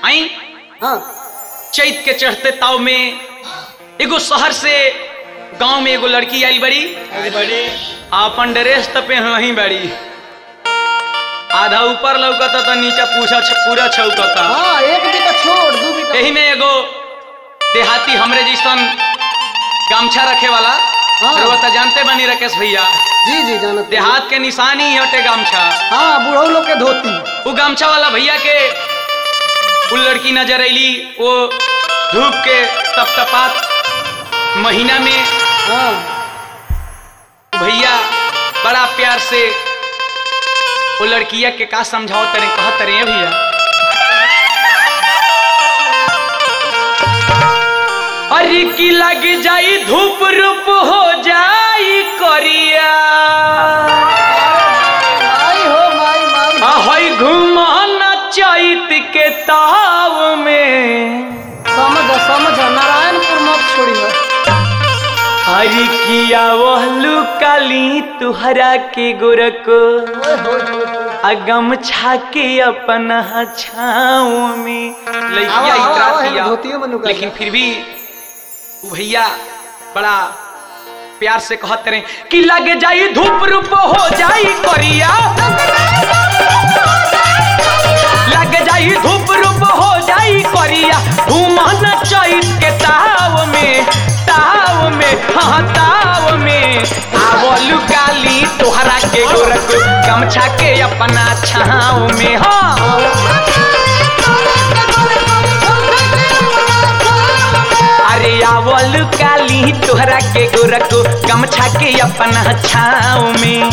आई चैत के चढ़ते ताव में एगो शहर से गांव में एगो लड़की आई बड़ी अपन ड्रेस तपे वहीं बड़ी आधा ऊपर लौकता तो नीचे पूरा छौकता। एक बीता छोड़ दू बीता। यही में एगो देहाती हमरे जैसन गामछा रखे वाला तो जानते बनी राकेश भैया। जी जी जानते। देहात के निशानी ही हटे गामछा। हाँ बूढ़ो लोग के धोती। वो गामछा वाला भैया के वो लड़की नजर अली वो धूप के तपतपात महीना में। भैया बड़ा प्यार से वो लड़किया के का समझाओ तरे कहा तरे भैया। अरे की लग जाई धूप रूप हो जाई करिया माई घुमान चैत के ताव में। समझ नारायणपुर मत छोड़ी। अरे किया वहलू काली तुहरा के गोरको अगम छाके अपना छाँव में लइया इतरा। लेकिन फिर भी भैया बड़ा प्यार से कहते रहे कि लग जाई धूप रूप हो जाई करिया लग जाई धूप रूप हो जाई करिया घूमन चैत के ताव में हाँ ताव में आवलू काली तोहरा के गोरख गमछा के अपना छाँव में। हाँ अरे आवलू काली तोहरा के गोरख गमछा के अपना छाँव में।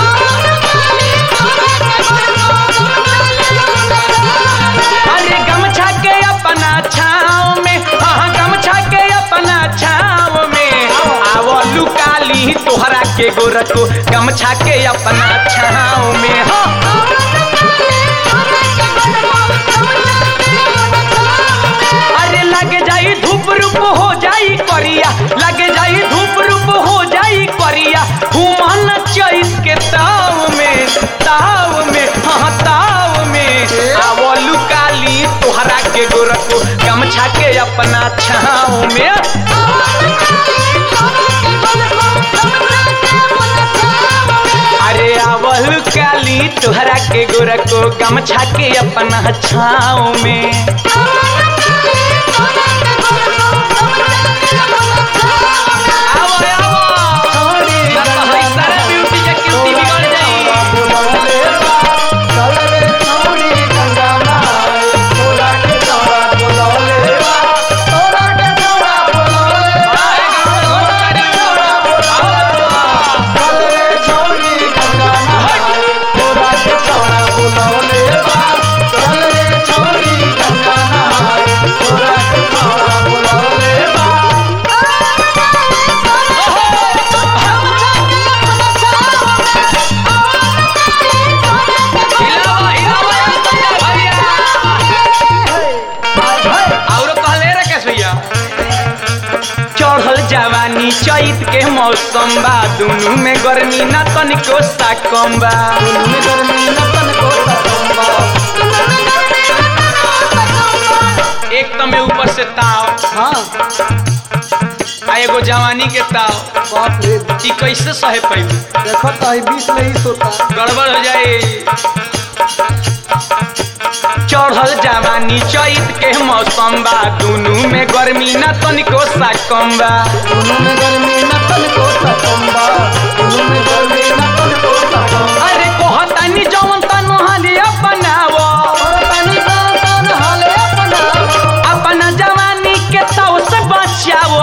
अरे गमछा के अपना छाँव में हाँ गमछा के अपना छाँव में आवलू काली तोहरा के गोरख गमछा के अपना छाँव में। हाँ अरे लग जाई धूप रूप हो जाई करिया लग जाई धूप रूप हो जाई करिया घूमन चैत के ताव में हाँ ताव में आवलू काली तोहरा के गोरख गमछा के अपना छाँव में। अरे आवलू काली तोहरा के गोरख गमछा के अपना छाँव में। जवानी चैत के मौसम बा दुनू में गर्मी न तनिको सा कम बा। एक तो में ऊपर से ताव एगो जवानी के ताव ई कैसे सहे पैबू। देखो तो 20 में ही सोता गड़बड़ हो जाए। चढ़ल जवानी चैत के मौसम बा दुनू में गर्मी न तनिको सा कम बा। अरे कहतानी जवन तनु हाले अपनावो अपना जवानी के ताव से बचावो।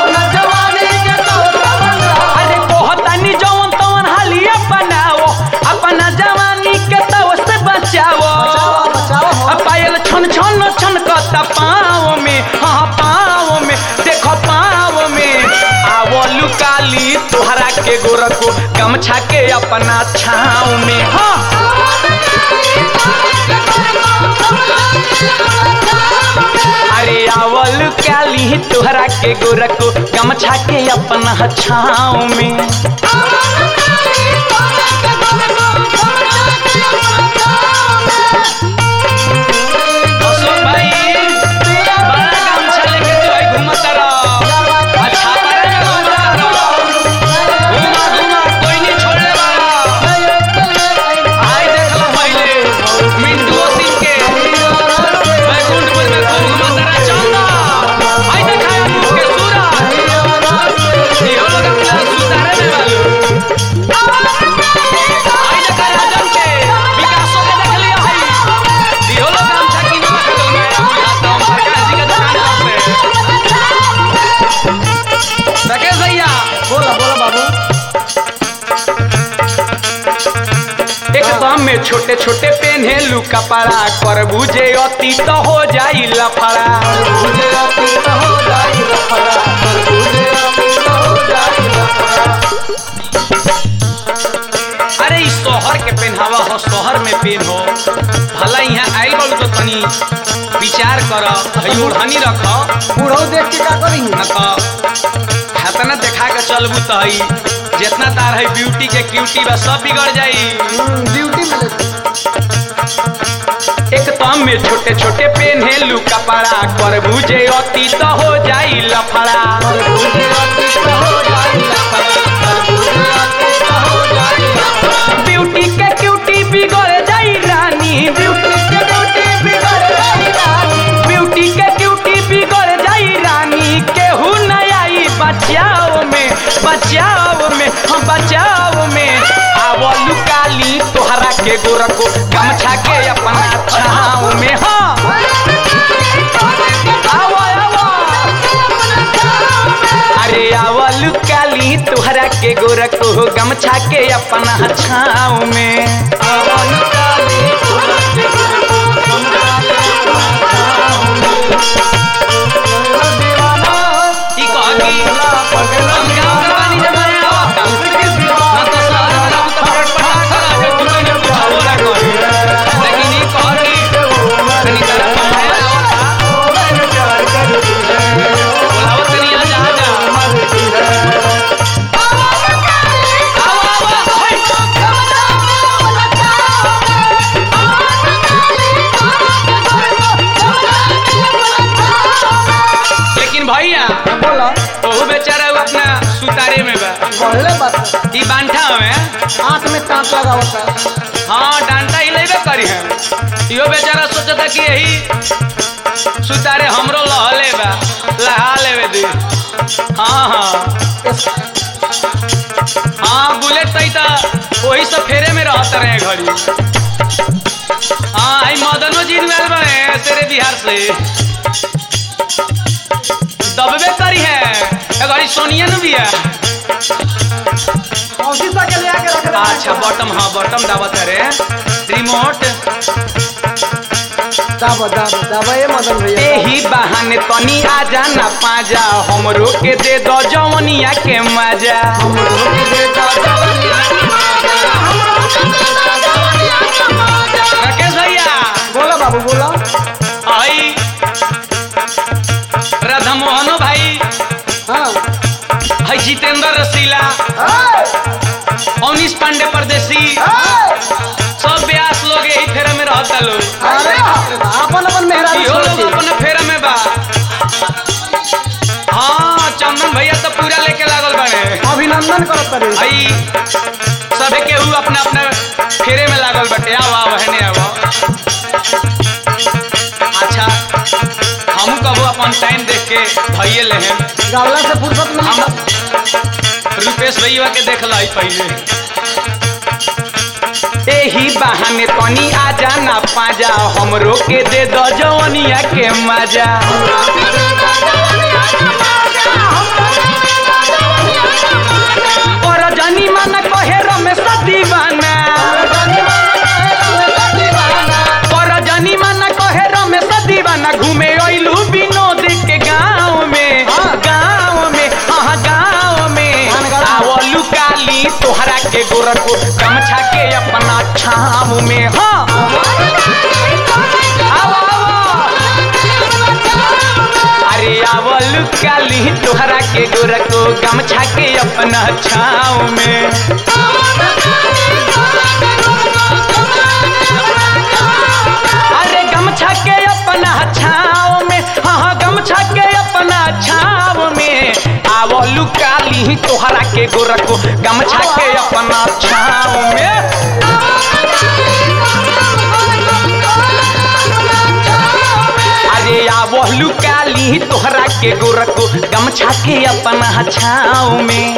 अरे कहतानी जवन तवन हाले अपनावो अपना जवानी के ताव से बचावो। पायल छन छन छन कता पाँव में हाँ पाँव में देखो पाँव में आवलू काली तोहरा के गोरख गमछा के अपना छाँव में। हाँ अरे आवलू काली तोहरा के गोरख गमछा के अपना छाँव में। भाई छोटे छोटे पेन्हेलू कपड़ा कर बुझे अति तो हो जाई लफड़ा अरे इस शहर के पहनावा हो शहर में पेन हो भला यहाँ आई बोल तो तनी विचार कर ओढ़नी रख बूढ़ो देख के का करी न तो देखा के चलबू तो जितना तार है ब्यूटी के क्यूटी बा सब बिगड़ जाई ड्यूटी में एक तम में छोटे छोटे पेन्हेलू कपड़ा कर बुझे अति तो हो जाई लफड़ा ब्यूटी के क्यूटी बिगड़ जाई रानी ब्यूटी के क्यूटी बिगड़ जाई रानी केहू न आई बचाओ में आवो लुकाली तोहरा के गोरा को गमछा के अपना छाव में हाँ अरे आवो लुकाली तोहरा के गोरा को गमछा के अपना छाव में सुतारे में बा ई बांठा में आंख में कांट लगा होता है हाँ डांटा ही लेबे करी है यो बेचारा सोचता कि यही सुतारे हमरो लहले बा लहा लेवे दी हाँ बुलेट तई ता वही सब फेरे में रहत रहे घड़ी हाँ आई मदनो जी में बने तेरे बिहार से दबे करी है घड़ी सोनिया भी है अच्छा बॉटम हाँ बॉटम दावत है रिमोट यही बहाने तनी आ जाना पाजा हमरो के दे दो जवनिया के मजा राकेश भैया बोला बाबू बोला आई राधा मोहनो भाई हाँ है जितेंद्र रसीला अवनीश पांडे परदेसी सब ब्यास लोग यही फेरा में रहता लोग अपन मेहरारू लोग अपन फेरा में बा हाँ चंदन भैया तो पूरा लेके लागल बने अभिनंदन करत करे भाई सबे केहू अपने अपने फेरे में लागल बटे आवा बहने आवा अच्छा हम कबो अपन टाइम देख के भइए लेहे गावला से फुर्सत में हम रुपेश भैया के देख लाई पहले एही बहाने तनी आ जाना पाजा हमरो के दे दो जवनिया के मजा और जानी माना कहे रमेश दीवाना और जानी माना कहे रमेश दीवाना घूमे अइलू विनोद के गाँव में आवो लुकाली तोहरा के गोरा को गमछा के अपना छाव में हाँ अरे आवो लुकाली तोहरा के गोरा को गमछा के अपना छाव में अरे गमछा के अपना छाव में हाँ गमछा के अपना छाव में आवो लुकाली तोहरा के गोरा को गमछा के अपना छाव में अरे आवो लुकाली तोहरा के गोरा को गमछा के अपना छाव में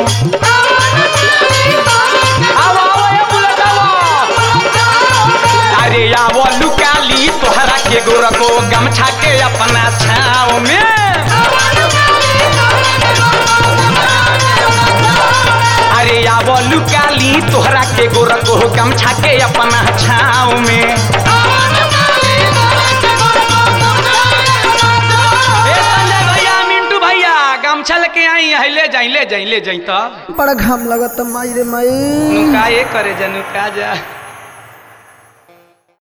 अरे आवो लुकाली तोहरा के गोरा को गमछा के अपना छाव में अरे आवो लुकाली तोहरा के गोरख हो गमछा के अपना छाव में। संजय भैया मिंटू भैया गमछा लेके आई ले जाई तब बड़ा घाम लगत माई रे माई। नुका ये करे जा नुका जा।